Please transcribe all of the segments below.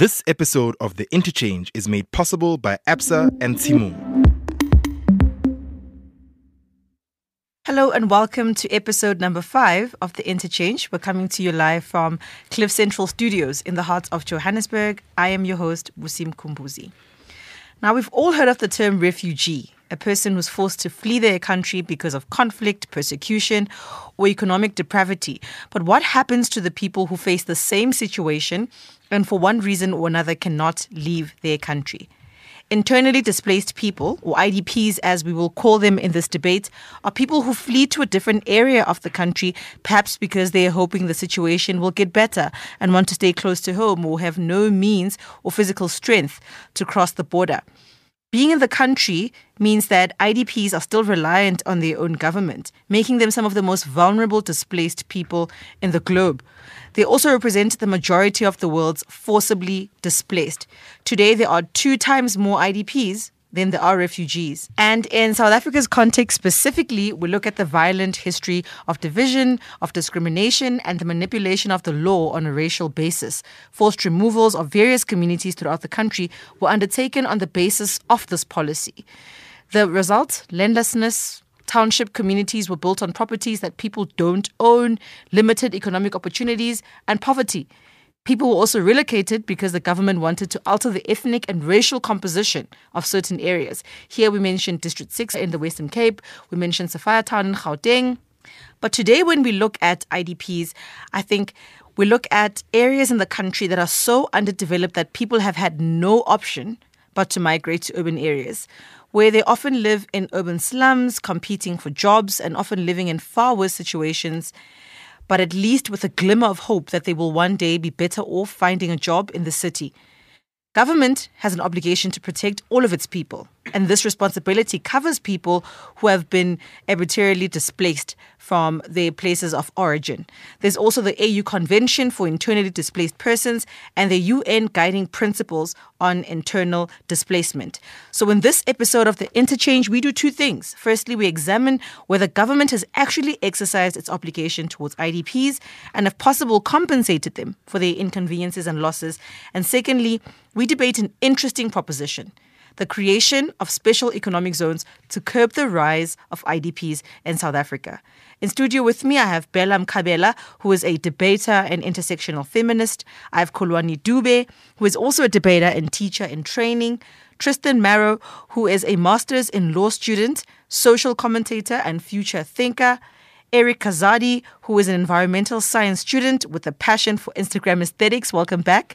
This episode of The Interchange is made possible by Absa and Tshimong. Hello and welcome to episode number 5 of The Interchange. We're coming to you live from Cliff Central Studios in the heart of Johannesburg. I am your host, Busim Kumbuzi. Now, we've all heard of the term refugee, a person who's forced to flee their country because of conflict, persecution, or economic depravity. But what happens to the people who face the same situation and for one reason or another cannot leave their country? Internally displaced people, or IDPs as we will call them in this debate, are people who flee to a different area of the country, perhaps because they are hoping the situation will get better and want to stay close to home or have no means or physical strength to cross the border. Being in the country means that IDPs are still reliant on their own government, making them some of the most vulnerable displaced people in the globe. They also represent the majority of the world's forcibly displaced. Today, there are 2 times more IDPs than there are refugees. And in South Africa's context specifically, we look at the violent history of division, of discrimination, and the manipulation of the law on a racial basis. Forced removals of various communities throughout the country were undertaken on the basis of this policy. The result, landlessness. Township communities were built on properties that people don't own, limited economic opportunities, and poverty. People were also relocated because the government wanted to alter the ethnic and racial composition of certain areas. Here we mentioned District 6 in the Western Cape, we mentioned Sophiatown in Gauteng. But today when we look at IDPs, I think we look at areas in the country that are so underdeveloped that people have had no option but to migrate to urban areas, where they often live in urban slums, competing for jobs and often living in far worse situations, but at least with a glimmer of hope that they will one day be better off finding a job in the city. Government has an obligation to protect all of its people, and this responsibility covers people who have been arbitrarily displaced from their places of origin. There's also the AU Convention for Internally Displaced Persons and the UN Guiding Principles on Internal Displacement. So in this episode of The Interchange, we do 2 things. Firstly, we examine whether government has actually exercised its obligation towards IDPs and, if possible, compensated them for their inconveniences and losses. And secondly, we debate an interesting proposition: the creation of special economic zones to curb the rise of IDPs in South Africa. In studio with me, I have Bella Mkhabela, who is a debater and intersectional feminist. I have Kholwane Dube, who is also a debater and teacher in training. Tristan Marrow, who is a master's in law student, social commentator and future thinker. Eric Kazadi, who is an environmental science student with a passion for Instagram aesthetics. Welcome back.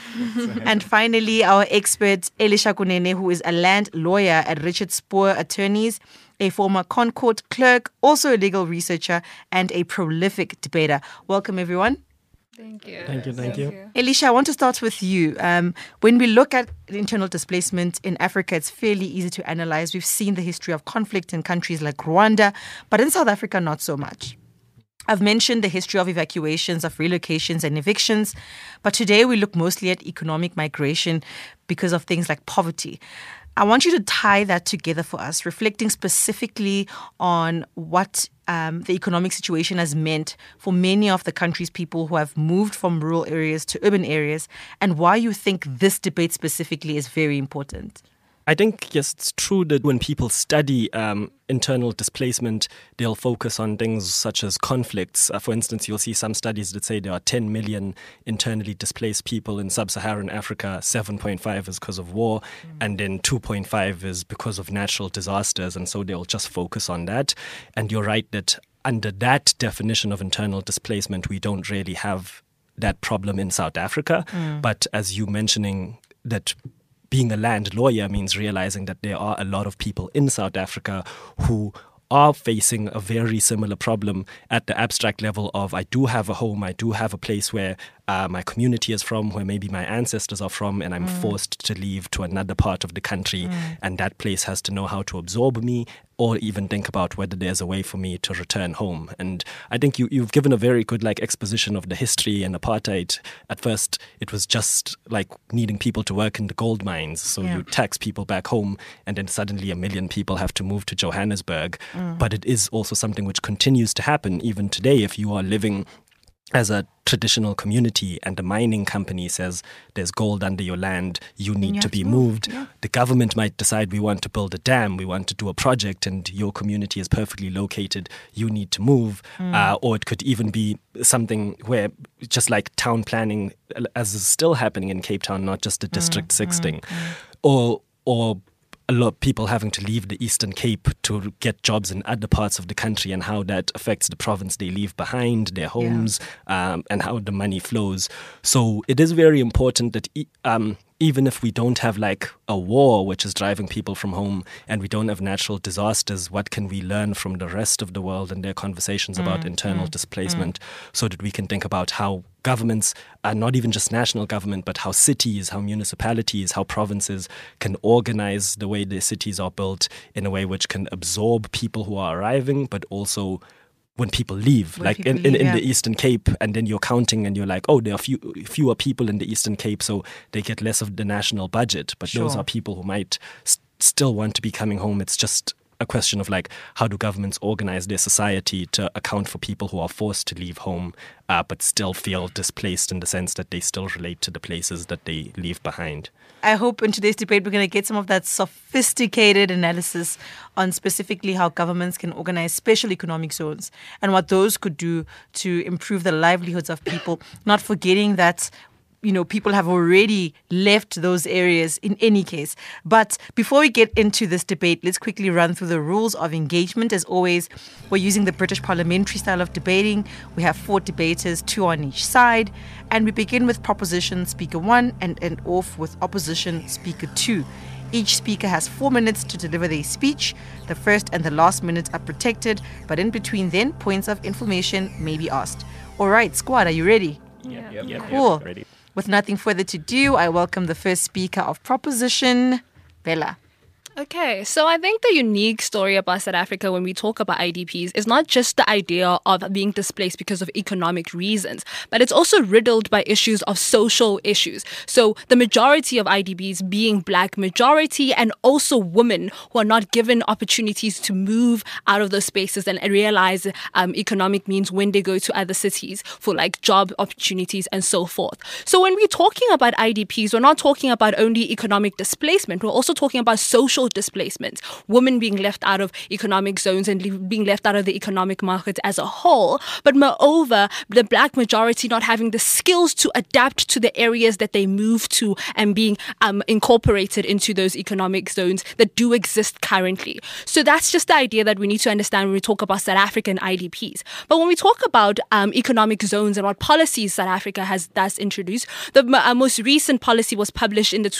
And finally, our expert, Elisha Kunene, who is a land lawyer at Richard Spoor Attorneys, a former Concord clerk, also a legal researcher, and a prolific debater. Welcome, everyone. Thank you. Thank you. Elisha, I want to start with you. When we look at internal displacement in Africa, it's fairly easy to analyze. We've seen the history of conflict in countries like Rwanda, but in South Africa, not so much. I've mentioned the history of evacuations, of relocations and evictions, but today we look mostly at economic migration because of things like poverty. I want you to tie that together for us, reflecting specifically on what the economic situation has meant for many of the country's people who have moved from rural areas to urban areas, and why you think this debate specifically is very important. I think, yes, it's true that when people study internal displacement, they'll focus on things such as conflicts. For instance, you'll see some studies that say there are 10 million internally displaced people in sub-Saharan Africa. 7.5 is because of war, and then 2.5 is because of natural disasters. And so they'll just focus on that. And you're right that under that definition of internal displacement, we don't really have that problem in South Africa. But as you mentioning that being a land lawyer means realizing that there are a lot of people in South Africa who are facing a very similar problem at the abstract level of, I do have a home, I do have a place where my community is from, where maybe my ancestors are from, and I'm forced to leave to another part of the country, and that place has to know how to absorb me, or even think about whether there's a way for me to return home. And I think you've given a very good exposition of the history and apartheid. At first, it was just needing people to work in the gold mines. So you tax people back home, and then suddenly 1 million people have to move to Johannesburg. But it is also something which continues to happen even today. If you are living as a traditional community and a mining company says there's gold under your land, you need to be moved. Yeah. The government might decide we want to build a dam, we want to do a project, and your community is perfectly located, you need to move. Or it could even be something where, just like town planning, as is still happening in Cape Town, not just a District 6 thing, or a lot of people having to leave the Eastern Cape to get jobs in other parts of the country, and how that affects the province they leave behind, their homes, and how the money flows. So it is very important that even if we don't have like a war which is driving people from home, and we don't have natural disasters, what can we learn from the rest of the world and their conversations about internal displacement, so that we can think about how governments, not even just national government, but how cities, how municipalities, how provinces can organize the way their cities are built in a way which can absorb people who are arriving, but also when people leave, in the Eastern Cape, and then you're counting and you're like, oh, there are fewer people in the Eastern Cape, so they get less of the national budget. But those are people who might still want to be coming home. It's just a question of like, how do governments organize their society to account for people who are forced to leave home, but still feel displaced in the sense that they still relate to the places that they leave behind. I hope in today's debate we're going to get some of that sophisticated analysis on specifically how governments can organize special economic zones and what those could do to improve the livelihoods of people, not forgetting that people have already left those areas in any case. But before we get into this debate, let's quickly run through the rules of engagement. As always, we're using the British parliamentary style of debating. We have 4 debaters, 2 on each side. And we begin with proposition speaker 1 and end off with opposition speaker 2. Each speaker has 4 minutes to deliver their speech. The first and the last minutes are protected, but in between then, points of information may be asked. All right, squad, are you ready? Yeah. Cool. Ready. With nothing further to do, I welcome the first speaker of proposition, Bella. Okay, so I think the unique story about South Africa when we talk about IDPs is not just the idea of being displaced because of economic reasons, but it's also riddled by issues of social issues. So the majority of IDPs being Black majority, and also women who are not given opportunities to move out of those spaces and realize economic means when they go to other cities for like job opportunities and so forth. So when we're talking about IDPs, we're not talking about only economic displacement, we're also talking about social displacement, women being left out of economic zones and being left out of the economic market as a whole, but moreover, the Black majority not having the skills to adapt to the areas that they move to and being incorporated into those economic zones that do exist currently. So that's just the idea that we need to understand when we talk about South African IDPs. But when we talk about economic zones and what policies South Africa has thus introduced, the most recent policy was published in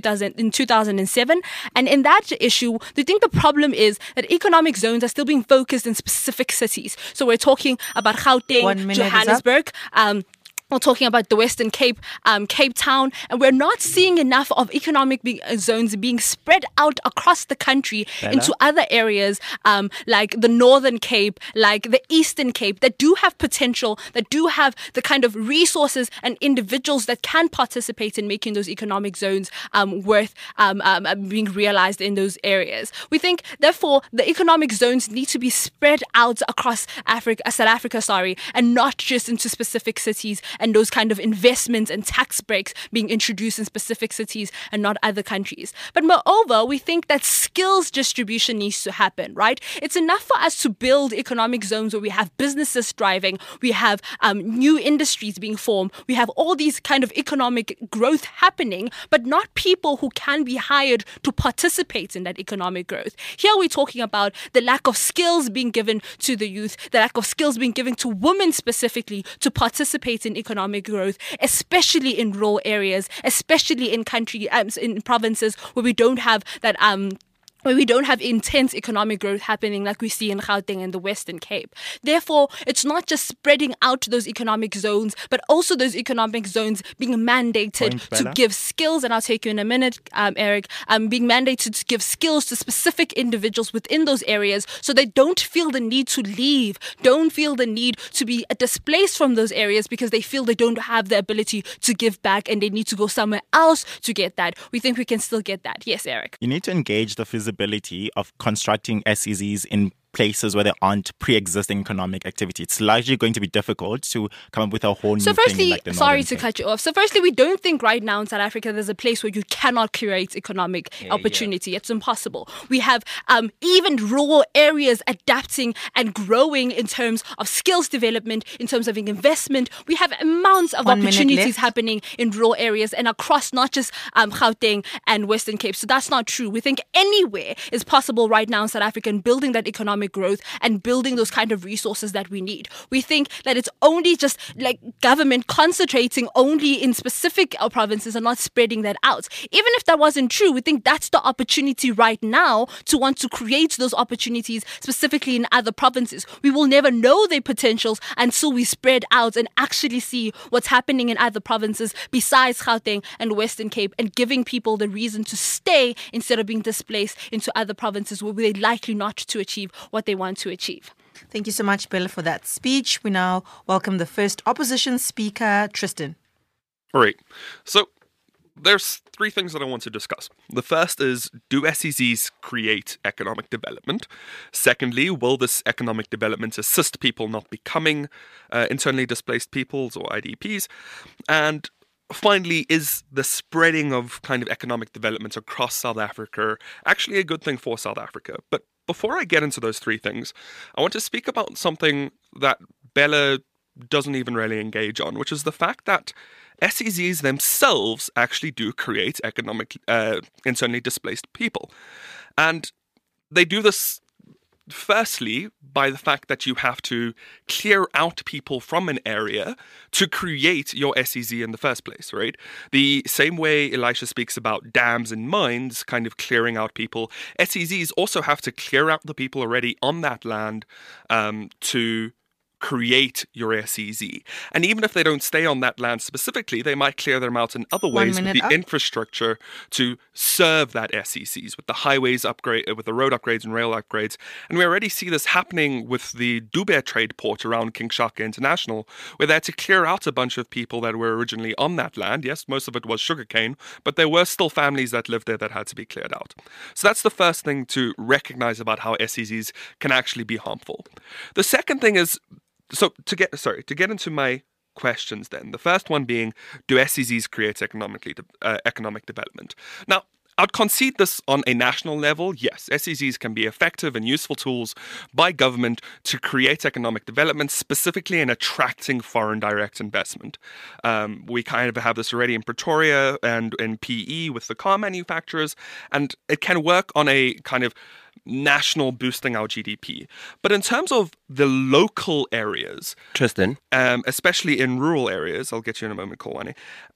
2007, and in that issue, do you think the problem is that economic zones are still being focused in specific cities? So we're talking about Gauteng, Johannesburg, we're talking about the Western Cape, Cape Town, and we're not seeing enough of economic zones being spread out across the country into other areas like the Northern Cape, like the Eastern Cape, that do have potential, that do have the kind of resources and individuals that can participate in making those economic zones worth being realized in those areas. We think, therefore, the economic zones need to be spread out across South Africa, and not just into specific cities, and those kind of investments and tax breaks being introduced in specific cities and not other countries. But moreover, we think that skills distribution needs to happen, right? It's enough for us to build economic zones where we have businesses thriving, we have new industries being formed, we have all these kind of economic growth happening, but not people who can be hired to participate in that economic growth. Here we're talking about the lack of skills being given to the youth, the lack of skills being given to women specifically to participate in economic growth, especially in rural areas, especially in in provinces where we don't have that where we don't have intense economic growth happening like we see in Gauteng and the Western Cape. Therefore, it's not just spreading out those economic zones, but also those economic zones being mandated to give skills, and I'll take you in a minute, Eric, being mandated to give skills to specific individuals within those areas so they don't feel the need to leave, don't feel the need to be displaced from those areas because they feel they don't have the ability to give back and they need to go somewhere else to get that. We think we can still get that. Yes, Eric. You need to engage the feasibility of constructing SEZs in places where there aren't pre-existing economic activity. It's largely going to be difficult to come up with a whole new So thing in firstly, like the sorry northern to thing. cut you off. So firstly, we don't think right now in South Africa there's a place where you cannot create economic opportunity. It's impossible. We have even rural areas adapting and growing in terms of skills development, in terms of investment. We have amounts of 1 minute opportunities left. happening in rural areas and across not just Gauteng and Western Cape. So that's not true. We think anywhere is possible right now in South Africa in building that economic growth and building those kind of resources that we need. We think that it's only just like government concentrating only in specific provinces and not spreading that out. Even if that wasn't true, we think that's the opportunity right now to want to create those opportunities specifically in other provinces. We will never know their potentials until we spread out and actually see what's happening in other provinces besides Gauteng and Western Cape, and giving people the reason to stay instead of being displaced into other provinces where they're likely not to achieve what they want to achieve. Thank you so much, Bella, for that speech. We now welcome the first opposition speaker, Tristan. All right. So there's three things that I want to discuss. The first is, do SEZs create economic development? Secondly, will this economic development assist people not becoming internally displaced peoples or IDPs? And finally, is the spreading of kind of economic development across South Africa actually a good thing for South Africa? But before I get into those three things, I want to speak about something that Bella doesn't even really engage on, which is the fact that SEZs themselves actually do create internally displaced people. And they do this firstly by the fact that you have to clear out people from an area to create your SEZ in the first place, right? The same way Elisha speaks about dams and mines kind of clearing out people, SEZs also have to clear out the people already on that land to create your SEZ. And even if they don't stay on that land specifically, they might clear them out in other 1 ways with minute the up. infrastructure to serve that SEZs, with the highways upgrade, with the road upgrades and rail upgrades. And we already see this happening with the Dubai trade port around King Shaka International, where they had to clear out a bunch of people that were originally on that land. Yes, most of it was sugarcane, but there were still families that lived there that had to be cleared out. So that's the first thing to recognize about how SEZs can actually be harmful. The second thing is, so to get into my questions then. The first one being, do SEZs create economic development? Now, I'd concede this on a national level. Yes, SEZs can be effective and useful tools by government to create economic development, specifically in attracting foreign direct investment. We kind of have this already in Pretoria and in PE with the car manufacturers, and it can work on a kind of national boosting our GDP. But in terms of the local areas, Tristan, especially in rural areas, I'll get you in a moment, Kolwane,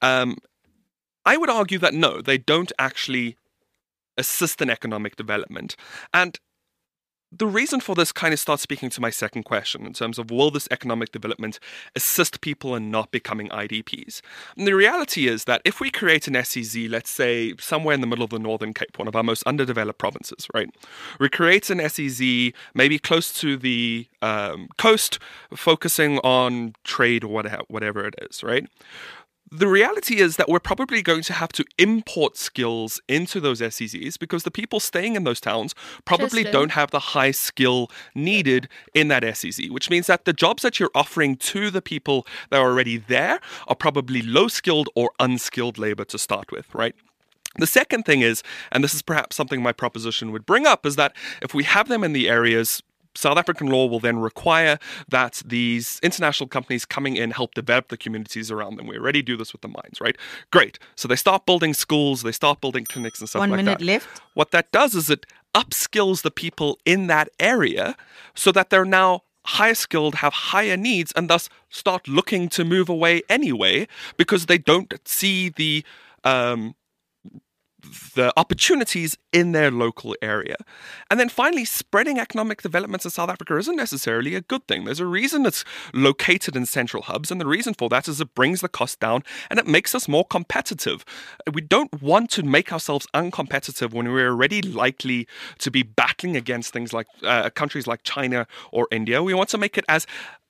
I would argue that no, they don't actually assist in economic development. And the reason for this kind of starts speaking to my second question in terms of, will this economic development assist people in not becoming IDPs? And the reality is that if we create an SEZ, let's say somewhere in the middle of the Northern Cape, one of our most underdeveloped provinces, right? We create an SEZ maybe close to the coast, focusing on trade or whatever it is, right? The reality is that we're probably going to have to import skills into those SEZs because the people staying in those towns probably Tristan. don't have the high skill needed in that SEZ, which means that the jobs that you're offering to the people that are already there are probably low skilled or unskilled labor to start with, right? The second thing is, and this is perhaps something my proposition would bring up, is that if we have them in the areas, South African law will then require that these international companies coming in help develop the communities around them. We already do this with the mines, right? Great. So they start building schools, they start building clinics and stuff 1 like minute that. left. What that does is it upskills the people in that area so that they're now higher skilled, have higher needs, and thus start looking to move away anyway because they don't see the opportunities in their local area. And then finally, spreading economic developments in South Africa isn't necessarily a good thing. There's a reason it's located in central hubs, and the reason for that is it brings the cost down and it makes us more competitive. We don't want to make ourselves uncompetitive when we're already likely to be battling against things like countries like China or India. We want to make it as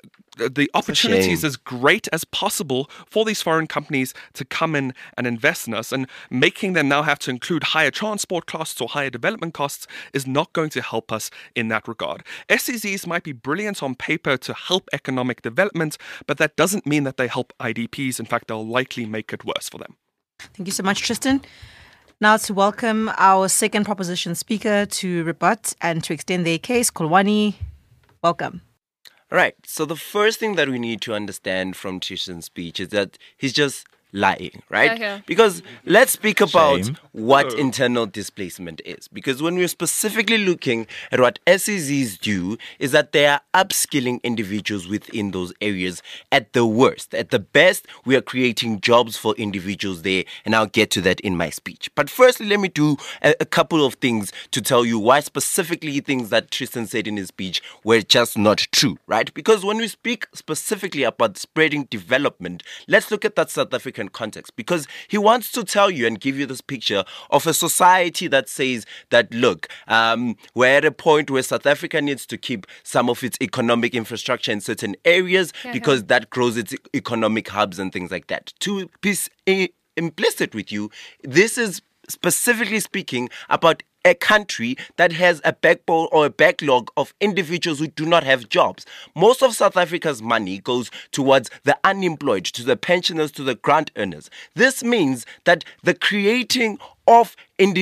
the opportunities as great as possible for these foreign companies to come in and invest in us, and making them now have to include higher transport costs or higher development costs is not going to help us in that regard. SEZs might be brilliant on paper to help economic development, but that doesn't mean that they help IDPs. In fact, they'll likely make it worse for them. Thank you so much, Tristan. Now to welcome our second proposition speaker to rebut and to extend their case, Kolwani. Welcome. Right. So the first thing that we need to understand from Tristan's speech is that he's just lying, right? Okay. Because let's speak about Shame. what internal displacement is. Because when we're specifically looking at what SEZs do, is that they are upskilling individuals within those areas at the worst. At the best, we are creating jobs for individuals there, and I'll get to that in my speech. But firstly, let me do a couple of things to tell you why specifically things that Tristan said in his speech were just not true, right? Because when we speak specifically about spreading development, let's look at that South African context, because he wants to tell you and give you this picture of a society that says that, look, we're at a point where South Africa needs to keep some of its economic infrastructure in certain areas because that grows its economic hubs and things like that. To be implicit with you, this is specifically speaking about a country that has a backbone or a backlog of individuals who do not have jobs. Most of South Africa's money goes towards the unemployed, to the pensioners, to the grant earners. This means that the creating of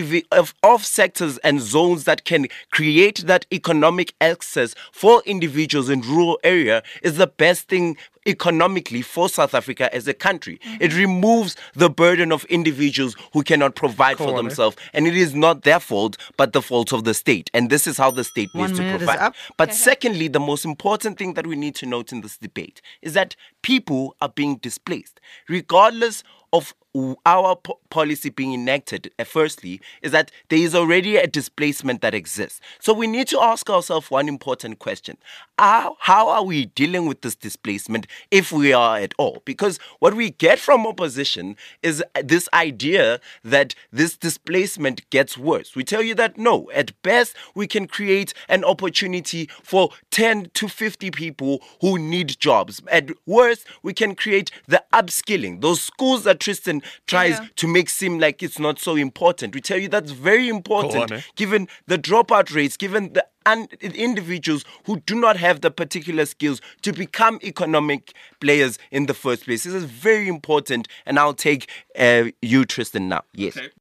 sectors and zones that can create that economic access for individuals in rural area is the best thing economically for South Africa as a country. It removes the burden of individuals who cannot provide for themselves, and it is not their fault but the fault of the state, and this is how the state needs to provide. But secondly, the most important thing that we need to note in this debate is that people are being displaced regardless of our policy being enacted, firstly, is that there is already a displacement that exists. So we need to ask ourselves one important question. How are we dealing with this displacement, if we are at all? Because what we get from opposition is this idea that this displacement gets worse. We tell you that no, at best, we can create an opportunity for 10 to 50 people who need jobs. At worst, we can create the upskilling, those schools that Tristan tries to make seem like it's not so important. We tell you that's very important, given the dropout rates, given the individuals who do not have the particular skills to become economic players in the first place. This is very important, and I'll take you, Tristan, now. Yes. Okay.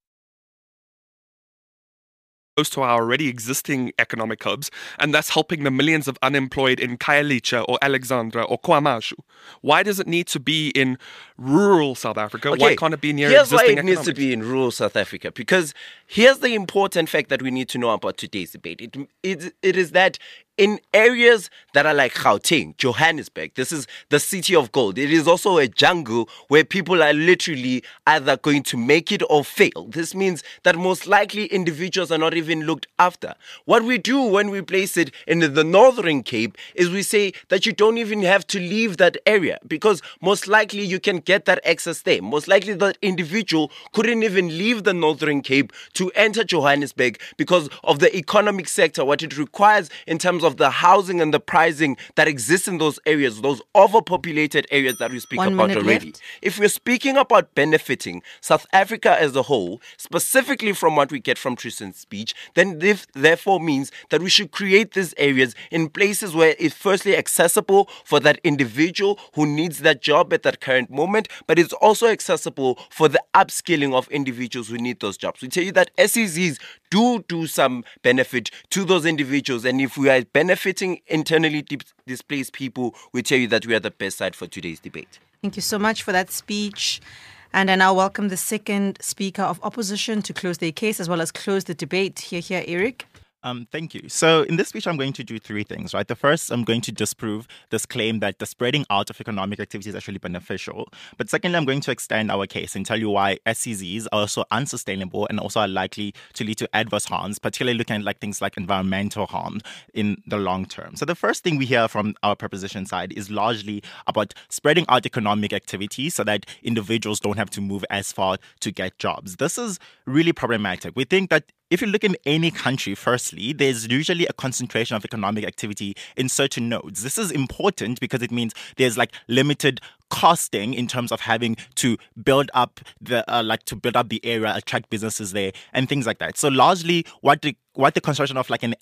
To our already existing economic hubs, and that's helping the millions of unemployed in Khayelitsha or Alexandra or KwaMashu. Why does it need to be in rural South Africa? Okay. Why can't it be near Here's existing why it needs to be in rural South Africa, because here's the important fact that we need to know about today's debate. It is that in areas that are like Gauteng, Johannesburg, this is the city of gold. It is also a jungle where people are literally either going to make it or fail. This means that most likely individuals are not even looked after. What we do when we place it in the Northern Cape is we say that you don't even have to leave that area, because most likely you can get that access there. Most likely that individual couldn't even leave the Northern Cape to enter Johannesburg because of the economic sector, what it requires in terms of the housing and the pricing that exists in those areas, those overpopulated areas that we speak about already. Left. If we're speaking about benefiting South Africa as a whole, specifically from what we get from Tristan's speech, then this therefore means that we should create these areas in places where it's firstly accessible for that individual who needs that job at that current moment, but it's also accessible for the upskilling of individuals who need those jobs. We tell you that SEZs do some benefit to those individuals, and if we are benefiting internally displaced people, we tell you that we are the best side for today's debate. Thank you so much for that speech. And I now welcome the second speaker of opposition to close their case as well as close the debate. Here, Eric. Thank you. So in this speech, I'm going to do three things, right? The first, I'm going to disprove this claim that the spreading out of economic activity is actually beneficial. But secondly, I'm going to extend our case and tell you why SEZs are also unsustainable and also are likely to lead to adverse harms, particularly looking at like things like environmental harm in the long term. So the first thing we hear from our proposition side is largely about spreading out economic activity so that individuals don't have to move as far to get jobs. This is really problematic. We think that if you look in any country, firstly, there's usually a concentration of economic activity in certain nodes. This is important because it means there's like limited costing in terms of having to build up the area, attract businesses there, and things like that. So largely, what the construction of like an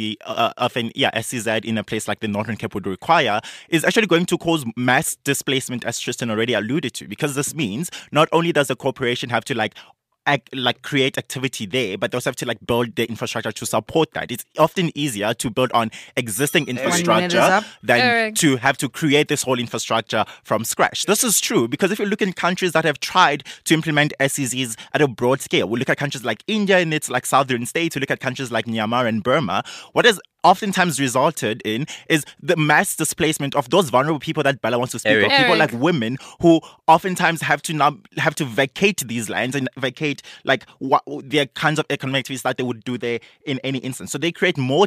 SEZ in a place like the Northern Cape would require is actually going to cause mass displacement, as Tristan already alluded to, because this means not only does the corporation have to create activity there, but they also have to build the infrastructure to support that. It's often easier to build on existing infrastructure than to have to create this whole infrastructure from scratch. This is true because if you look in countries that have tried to implement SEZs at a broad scale, we look at countries like India and its southern states, we look at countries like Myanmar and Burma, what is oftentimes resulted in is the mass displacement of those vulnerable people that Bella wants to speak of. People like women who oftentimes have to vacate these lands and vacate what their kinds of economic activities that they would do there in any instance. So they create more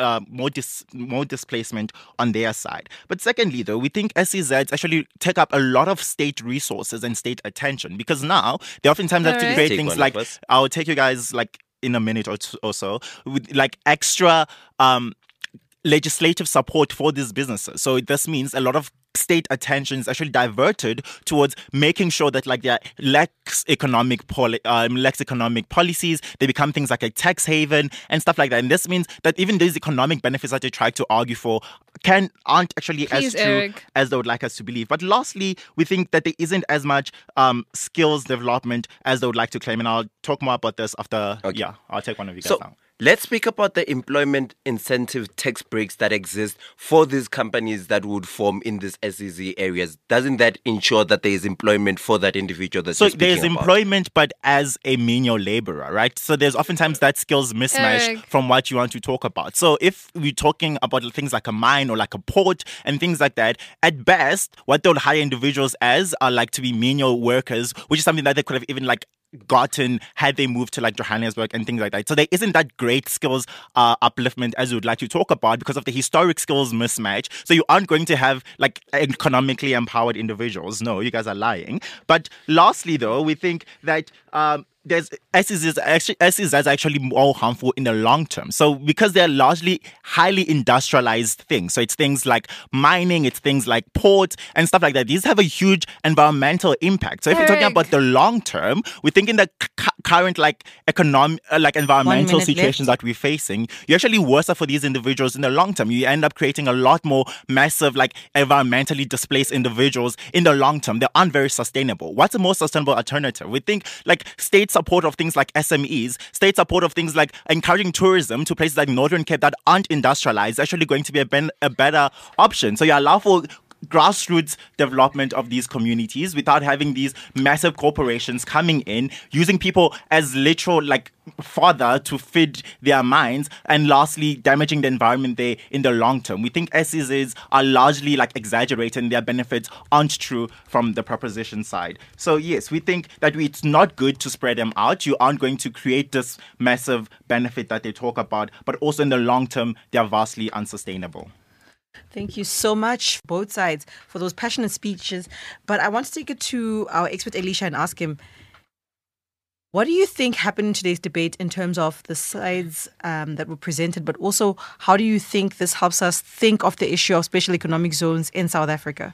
displacement on their side. But secondly, though, we think SEZs actually take up a lot of state resources and state attention because now they oftentimes have to create things like, I'll take you guys in a minute or so, with extra legislative support for these businesses. So this means a lot of state attention is actually diverted towards making sure that there lacks economic policies. They become things like a tax haven and stuff like that. And this means that even these economic benefits that they try to argue for aren't actually as true as they would like us to believe. But lastly, we think that there isn't as much skills development as they would like to claim. And I'll talk more about this after. Okay. Yeah, I'll take one of you guys now. Let's speak about the employment incentive tax breaks that exist for these companies that would form in these SEZ areas. Doesn't that ensure that there is employment for that individual that you're speaking about? So there's employment, but as a menial laborer, right? So there's oftentimes that skills mismatch from what you want to talk about. So if we're talking about things like a mine or like a port and things like that, at best, what they'll hire individuals as are to be menial workers, which is something that they could have even gotten had they moved to Johannesburg and things like that. So there isn't that great skills upliftment as you would like to talk about because of the historic skills mismatch. So you aren't going to have economically empowered individuals. No, you guys are lying. But lastly, though, we think that there's SEZs are actually more harmful in the long term. So because they're largely highly industrialized things, so it's things like mining, it's things like ports and stuff like that. These have a huge environmental impact. So if you're talking about the long term, we think in the current economic environmental situations that we're facing, you're actually worse for these individuals in the long term. You end up creating a lot more massive environmentally displaced individuals in the long term. They aren't very sustainable. What's a more sustainable alternative? We think state support of things like SMEs, state support of things like encouraging tourism to places like Northern Cape that aren't industrialized is actually going to be a better option. So you allow for grassroots development of these communities without having these massive corporations coming in, using people as literal fodder to feed their minds, and lastly, damaging the environment there in the long term. We think SEZs are largely exaggerated and their benefits aren't true from the proposition side. So yes, we think that it's not good to spread them out. You aren't going to create this massive benefit that they talk about, but also in the long term, they're vastly unsustainable. Thank you so much, both sides, for those passionate speeches. But I want to take it to our expert, Elisha, and ask him, what do you think happened in today's debate in terms of the sides that were presented, but also how do you think this helps us think of the issue of special economic zones in South Africa?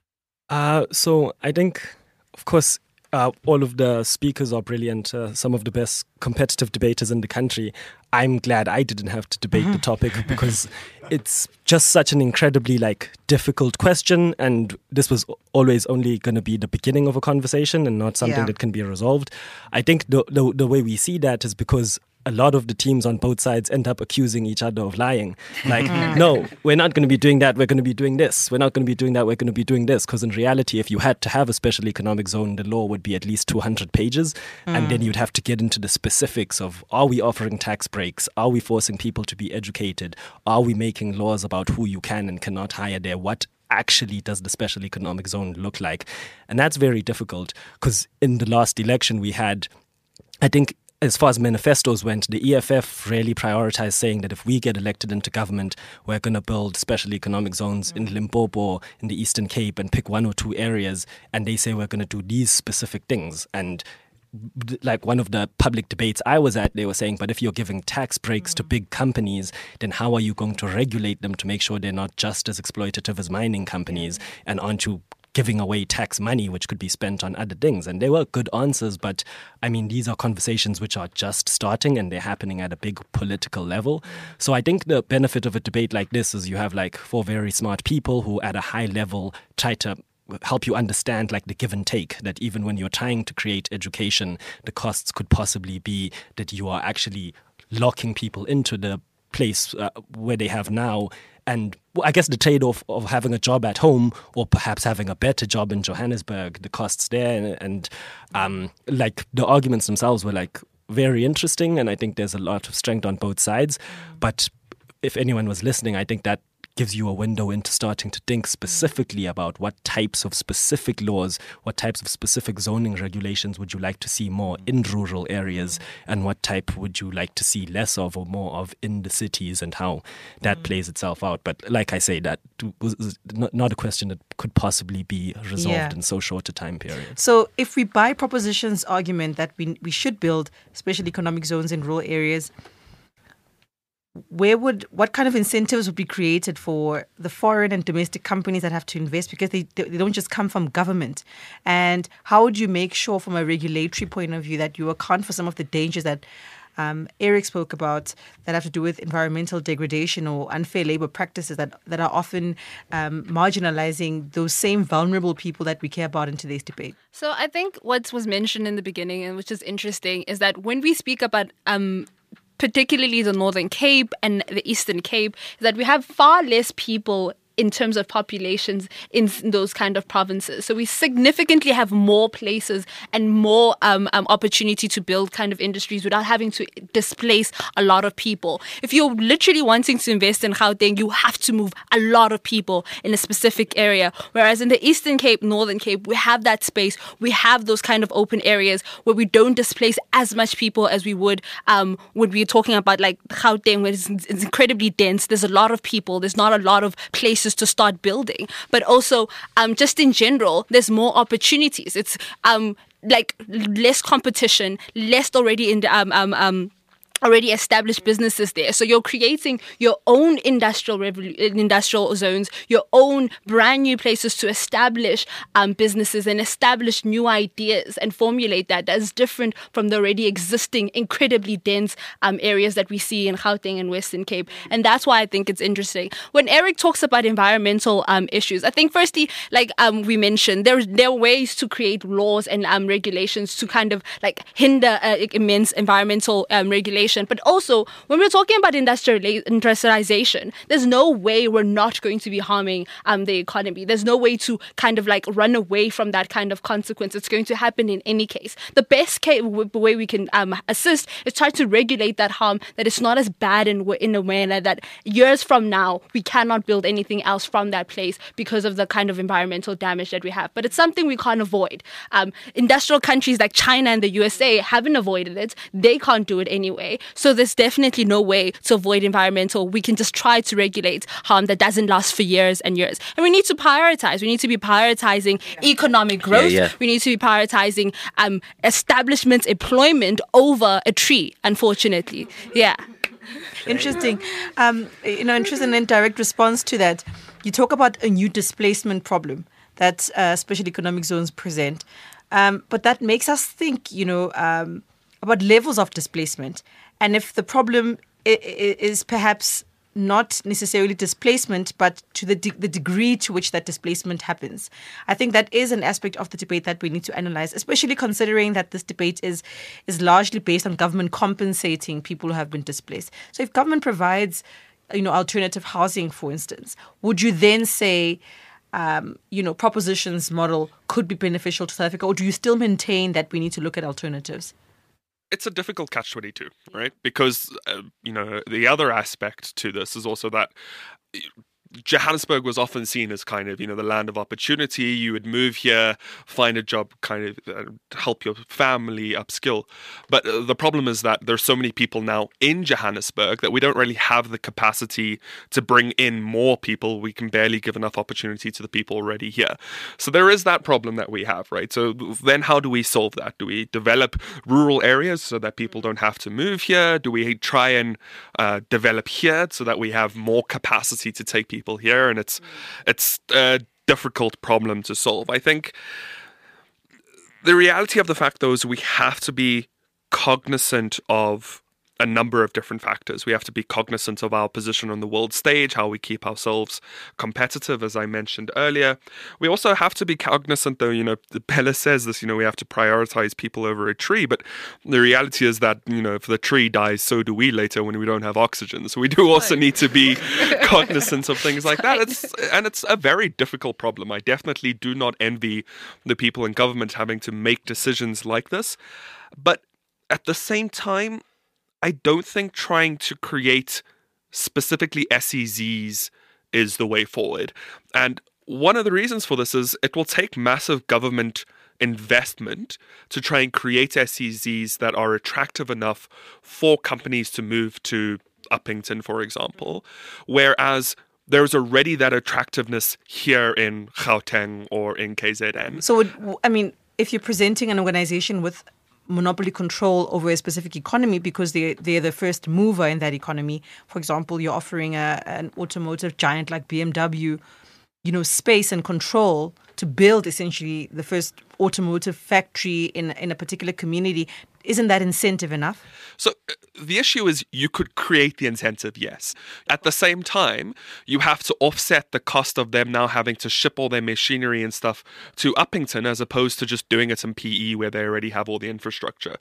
So I think, of course, all of the speakers are brilliant, some of the best competitive debaters in the country. I'm glad I didn't have to debate the topic because it's just such an incredibly difficult question, and this was always only going to be the beginning of a conversation and not something that can be resolved. I think the way we see that is because a lot of the teams on both sides end up accusing each other of lying. No, we're not going to be doing that, we're going to be doing this. We're not going to be doing that, we're going to be doing this. Because in reality, if you had to have a special economic zone, the law would be at least 200 pages. And then you'd have to get into the specifics of, are we offering tax breaks? Are we forcing people to be educated? Are we making laws about who you can and cannot hire there? What actually does the special economic zone look like? And that's very difficult because in the last election we had, I think, as far as manifestos went, the EFF really prioritized saying that if we get elected into government, we're going to build special economic zones in Limpopo, in the Eastern Cape, and pick one or two areas. And they say we're going to do these specific things. And like one of the public debates I was at, they were saying, but if you're giving tax breaks to big companies, then how are you going to regulate them to make sure they're not just as exploitative as mining companies? And aren't you giving away tax money, which could be spent on other things? And they were good answers, but I mean, these are conversations which are just starting and they're happening at a big political level. So I think the benefit of a debate like this is you have like 4 very smart people who at a high level try to help you understand like the give and take, that even when you're trying to create education, the costs could possibly be that you are actually locking people into the place where they have now. And I guess the trade-off of having a job at home or perhaps having a better job in Johannesburg, the costs there, and like the arguments themselves were like very interesting. And I think there's a lot of strength on both sides. But if anyone was listening, I think that gives you a window into starting to think specifically about what types of specific laws, what types of specific zoning regulations would you like to see more in rural areas, and what type would you like to see less of or more of in the cities, and how that plays itself out. But like I say, that was not a question that could possibly be resolved in so short a time period. So if we buy Proposition's argument that we should build special economic zones in rural areas, what kind of incentives would be created for the foreign and domestic companies that have to invest, because they don't just come from government? And how would you make sure from a regulatory point of view that you account for some of the dangers that Eric spoke about that have to do with environmental degradation or unfair labor practices that are often marginalizing those same vulnerable people that we care about in today's debate? So I think what was mentioned in the beginning, and which is interesting, is that when we speak about particularly the Northern Cape and the Eastern Cape, that we have far less people in terms of populations in those kind of provinces. So we significantly have more places and more opportunity to build kind of industries without having to displace a lot of people. If you're literally wanting to invest in Gauteng, you have to move a lot of people in a specific area. Whereas in the Eastern Cape, Northern Cape, we have that space. We have those kind of open areas where we don't displace as much people as we would when we're talking about like Gauteng, where it's incredibly dense. There's a lot of people. There's not a lot of places to start building, but also just in general, there's more opportunities. It's like less competition, less already in the already established businesses there. So you're creating your own industrial zones, your own brand new places to establish businesses and establish new ideas and formulate that is different from the already existing incredibly dense areas that we see in Gauteng and Western Cape. And that's why I think it's interesting. When Eric talks about environmental issues, I think firstly, like we mentioned, there are ways to create laws and regulations to kind of like hinder immense environmental regulation. But also, when we're talking about industrialization, there's no way we're not going to be harming the economy. There's no way to kind of like run away from that kind of consequence. It's going to happen in any case. The best way we can assist is try to regulate that harm, that it's not as bad in a manner that years from now we cannot build anything else from that place because of the kind of environmental damage that we have. But it's something we can't avoid. Industrial countries like China and the USA haven't avoided it. They can't do it anyway. So there's definitely no way to avoid environmental. We can just try to regulate harm that doesn't last for years and years. And we need to prioritize. We need to be prioritizing economic growth. We need to be prioritizing establishment employment over a tree, unfortunately. Yeah. Interesting. Interesting in direct response to that, you talk about a new displacement problem that special economic zones present. But that makes us think, about levels of displacement. And if the problem is perhaps not necessarily displacement, but to the degree to which that displacement happens. I think that is an aspect of the debate that we need to analyze, especially considering that this debate is largely based on government compensating people who have been displaced. So if government provides, alternative housing, for instance, would you then say, Proposition's model could be beneficial to South Africa, or do you still maintain that we need to look at alternatives? It's a difficult catch-22, right? Because, the other aspect to this is also that Johannesburg was often seen as kind of, the land of opportunity. You would move here, find a job, kind of help your family upskill. But the problem is that there's so many people now in Johannesburg that we don't really have the capacity to bring in more people. We can barely give enough opportunity to the people already here. So there is that problem that we have, right? So then how do we solve that? Do we develop rural areas so that people don't have to move here? Do we try and develop here so that we have more capacity to take people here? And it's a difficult problem to solve. I think the reality of the fact, though, is we have to be cognizant of a number of different factors. We have to be cognizant of our position on the world stage, how we keep ourselves competitive, as I mentioned earlier. We also have to be cognizant, though, Bella says this, we have to prioritize people over a tree. But the reality is that, if the tree dies, so do we later when we don't have oxygen. So we do also need to be cognizant of things like that. It's a very difficult problem. I definitely do not envy the people in government having to make decisions like this. But at the same time, I don't think trying to create specifically SEZs is the way forward. And one of the reasons for this is it will take massive government investment to try and create SEZs that are attractive enough for companies to move to Upington, for example, whereas there's already that attractiveness here in Gauteng or in KZN. So, if you're presenting an organization with monopoly control over a specific economy because they're the first mover in that economy. For example, you're offering an automotive giant like BMW, space and control to build essentially the first automotive factory in a particular community. Isn't that incentive enough? So the issue is you could create the incentive, yes. At the same time, you have to offset the cost of them now having to ship all their machinery and stuff to Upington as opposed to just doing it in PE where they already have all the infrastructure.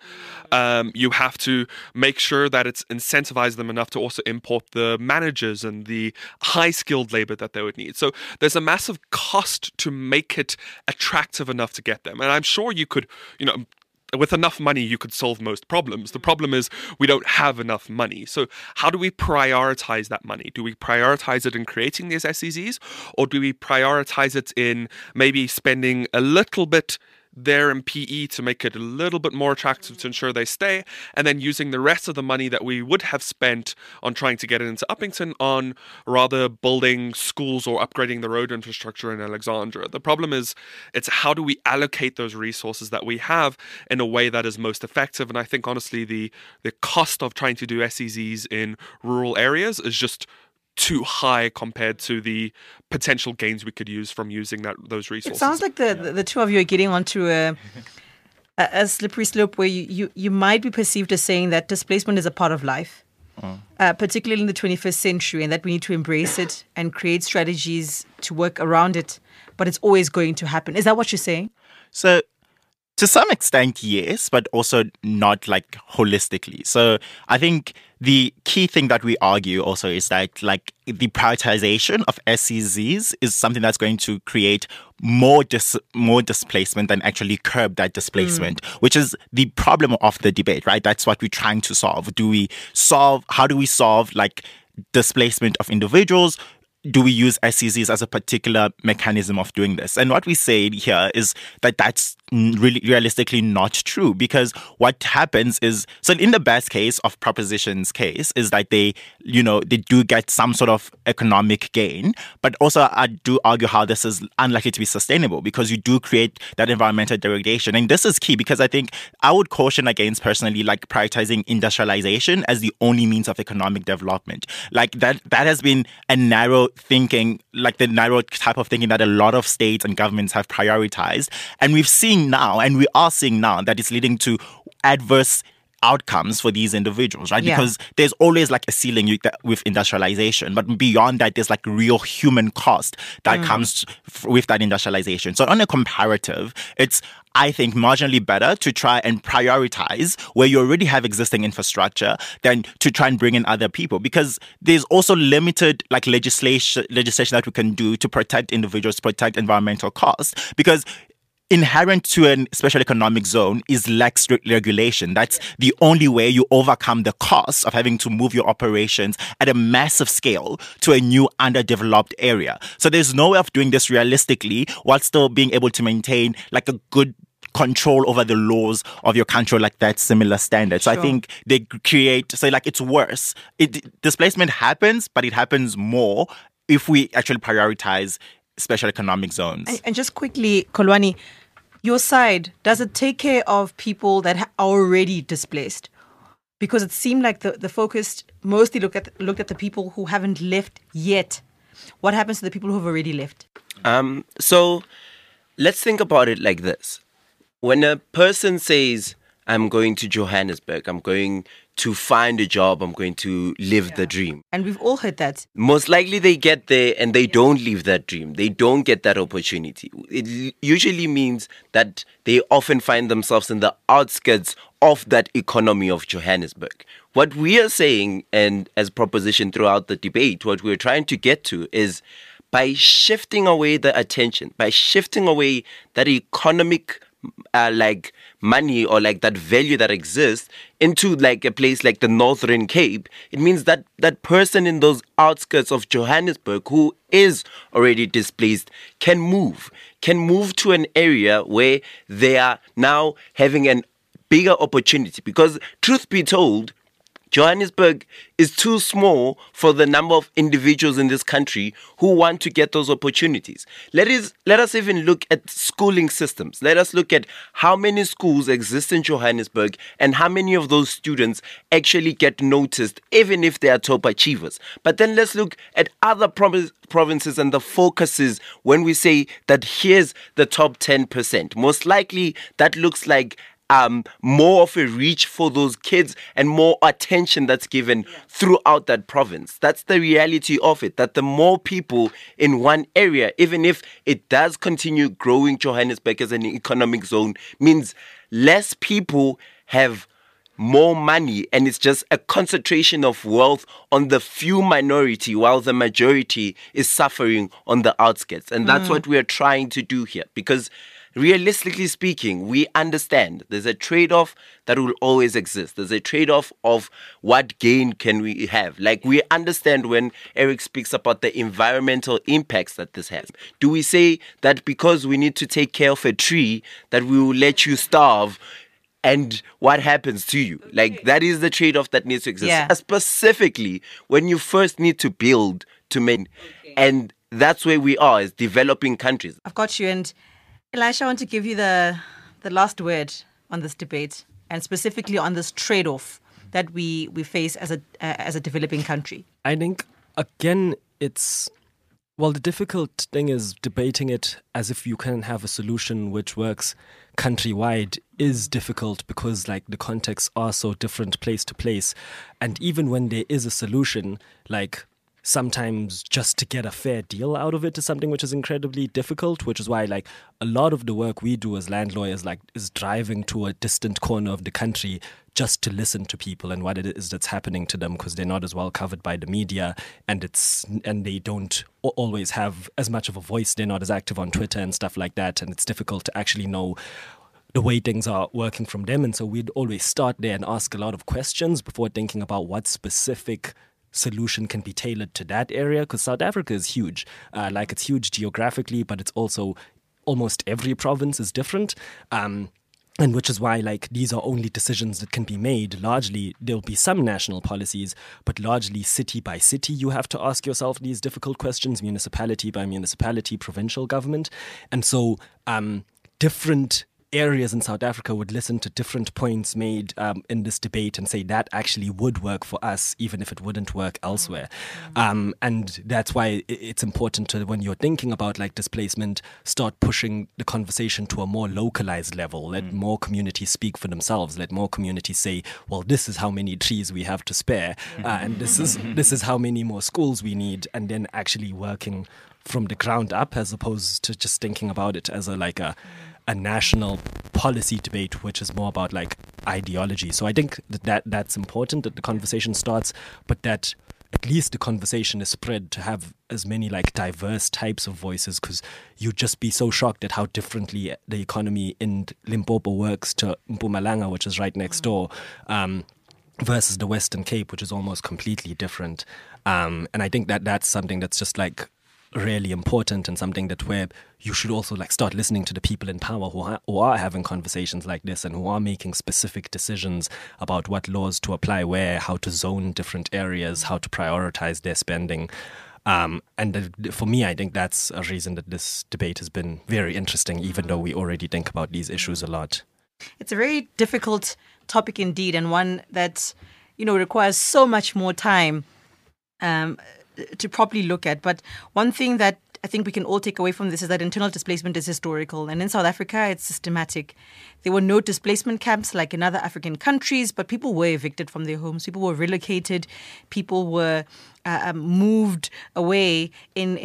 You have to make sure that it's incentivized them enough to also import the managers and the high-skilled labor that they would need. So there's a massive cost to make it attractive enough to get them. And I'm sure you could, with enough money, you could solve most problems. The problem is we don't have enough money. So how do we prioritize that money? Do we prioritize it in creating these SEZs, or do we prioritize it in maybe spending a little bit there in PE to make it a little bit more attractive to ensure they stay, and then using the rest of the money that we would have spent on trying to get it into Upington on rather building schools or upgrading the road infrastructure in Alexandra? The problem is it's how do we allocate those resources that we have in a way that is most effective. And I think honestly the cost of trying to do SEZs in rural areas is just too high compared to the potential gains we could use from using those resources. It sounds like the two of you are getting onto a slippery slope where you might be perceived as saying that displacement is a part of life, particularly in the 21st century, and that we need to embrace it and create strategies to work around it, but it's always going to happen. Is that what you're saying? So to some extent, yes, but also not like holistically. So I think the key thing that we argue also is that like the prioritization of SEZs is something that's going to create more displacement than actually curb that displacement, which is the problem of the debate, right? That's what we're trying to solve. How do we solve like displacement of individuals? Do we use SEZs as a particular mechanism of doing this? And what we say here is that that's really realistically not true, because what happens is, so in the best case of Proposition's case is that they do get some sort of economic gain, but also I do argue how this is unlikely to be sustainable because you do create that environmental degradation. And this is key because I think I would caution against personally like prioritizing industrialization as the only means of economic development. Like that has been a narrow thinking, like the narrow type of thinking that a lot of states and governments have prioritized. And we are seeing now that it's leading to adverse outcomes for these individuals, right? Yeah. Because there's always like a ceiling with industrialization, but beyond that, there's like real human cost that comes with that industrialization. So on a comparative, it's, I think, marginally better to try and prioritize where you already have existing infrastructure than to try and bring in other people, because there's also limited like legislation that we can do to protect individuals, protect environmental costs, because inherent to a special economic zone is lax regulation. That's the only way you overcome the cost of having to move your operations at a massive scale to a new underdeveloped area. So there's no way of doing this realistically while still being able to maintain like a good control over the laws of your country, like that similar standard. So I think they create, so like it's worse. Displacement happens, but it happens more if we actually prioritize special economic zones. And just quickly, Kolwani, your side, does it take care of people that are already displaced? Because it seemed like the focus mostly looked at the people who haven't left yet. What happens to the people who have already left? So let's think about it like this. When a person says, I'm going to Johannesburg, I'm going to find a job, I'm going to live the dream. And we've all heard that. Most likely they get there and they don't live that dream. They don't get that opportunity. It usually means that they often find themselves in the outskirts of that economy of Johannesburg. What we are saying, and as proposition throughout the debate, what we're trying to get to is by shifting away the attention, by shifting away that economic like money or like that value that exists into like a place like the Northern Cape, it means that that person in those outskirts of Johannesburg who is already displaced can move to an area where they are now having an bigger opportunity. Because truth be told, Johannesburg is too small for the number of individuals in this country who want to get those opportunities. Let us even look at schooling systems. Let us look at how many schools exist in Johannesburg and how many of those students actually get noticed, even if they are top achievers. But then let's look at other provinces and the focuses when we say that here's the top 10%. Most likely that looks like more of a reach for those kids and more attention that's given throughout that province. That's the reality of it, that the more people in one area, even if it does continue growing Johannesburg as an economic zone, means less people have more money, and it's just a concentration of wealth on the few minority while the majority is suffering on the outskirts. And that's what we are trying to do here, because realistically speaking, we understand there's a trade-off that will always exist. There's a trade-off of what gain can we have. Like, we understand when Eric speaks about the environmental impacts that this has. Do we say that because we need to take care of a tree that we will let you starve and what happens to you? Like, that is the trade-off that needs to exist. Yeah. Specifically, when you first need to build to make. And that's where we are as developing countries. I've got you. And Elisha, I want to give you the last word on this debate, and specifically on this trade-off that we face as a developing country. I think, again, the difficult thing is debating it as if you can have a solution which works countrywide is difficult because like the contexts are so different place to place. And even when there is a solution, like sometimes just to get a fair deal out of it is something which is incredibly difficult, which is why like a lot of the work we do as land lawyers like is driving to a distant corner of the country just to listen to people and what it is that's happening to them, because they're not as well covered by the media and they don't always have as much of a voice. They're not as active on Twitter and stuff like that, and it's difficult to actually know the way things are working from them. And so we'd always start there and ask a lot of questions before thinking about what specific solution can be tailored to that area, because South Africa is huge. Like, it's huge geographically, but it's also almost every province is different. And which is why, like, these are only decisions that can be made. Largely, there'll be some national policies, but largely city by city, you have to ask yourself these difficult questions, municipality by municipality, provincial government. And so different areas in South Africa would listen to different points made in this debate and say that actually would work for us, even if it wouldn't work elsewhere. And that's why it's important to, when you're thinking about like displacement, start pushing the conversation to a more localized level. Let more communities speak for themselves. Let more communities say, well, this is how many trees we have to spare, and this is how many more schools we need, and then actually working from the ground up as opposed to just thinking about it as a national policy debate, which is more about like ideology. So I think that's important that the conversation starts, but that at least the conversation is spread to have as many like diverse types of voices, because you'd just be so shocked at how differently the economy in Limpopo works to Mpumalanga, which is right next door, versus the Western Cape, which is almost completely different. And I think that that's something that's just like really important, and something that where you should also like start listening to the people in power who are having conversations like this, and who are making specific decisions about what laws to apply where, how to zone different areas, how to prioritize their spending. For me, I think that's a reason that this debate has been very interesting, even though we already think about these issues a lot. It's a very difficult topic indeed, and one that, requires so much more time to properly look at. But one thing that I think we can all take away from this is that internal displacement is historical. And in South Africa, it's systematic. There were no displacement camps like in other African countries, but people were evicted from their homes. People were relocated. People were moved away in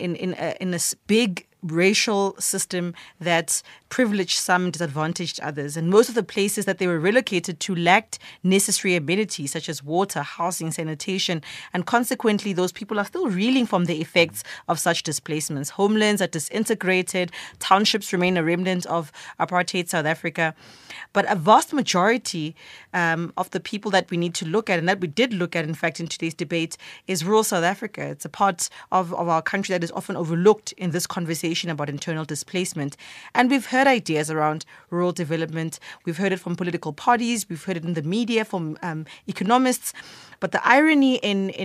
a big racial system that privileged some, disadvantaged others. And most of the places that they were relocated to lacked necessary amenities such as water, housing, sanitation. And consequently, those people are still reeling from the effects of such displacements. Homelands are disintegrated. Townships remain a remnant of apartheid South Africa. But a vast majority of the people that we need to look at, and that we did look at, in fact, in today's debate, is rural South Africa. It's a part of our country that is often overlooked in this conversation about internal displacement. And we've heard ideas around rural development. We've heard it from political parties. We've heard it in the media from economists. But the irony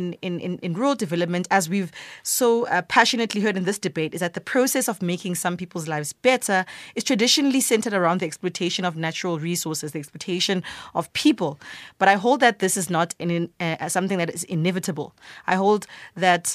in rural development, as we've so passionately heard in this debate, is that the process of making some people's lives better is traditionally centered around the exploitation of natural resources, the exploitation of people. But I hold that this is not something that is inevitable. I hold that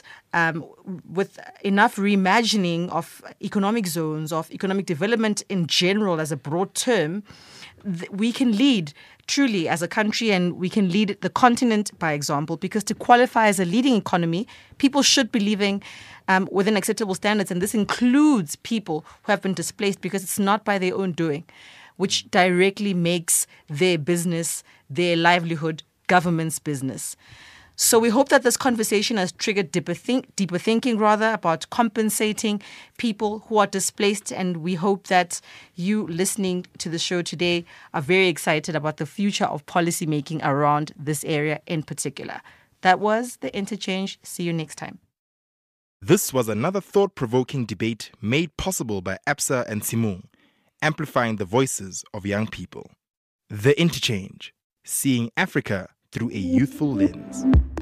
with enough reimagining of economic zones, of economic development in general as a broad term, we can lead truly as a country, and we can lead the continent by example, because to qualify as a leading economy, people should be living within acceptable standards. And this includes people who have been displaced, because it's not by their own doing, which directly makes their business, their livelihood, government's business. So we hope that this conversation has triggered deeper thinking about compensating people who are displaced. And we hope that you listening to the show today are very excited about the future of policy making around this area in particular. That was The Interchange. See you next time. This was another thought-provoking debate made possible by Absa and Tshimong, amplifying the voices of young people. The Interchange, seeing Africa through a youthful lens.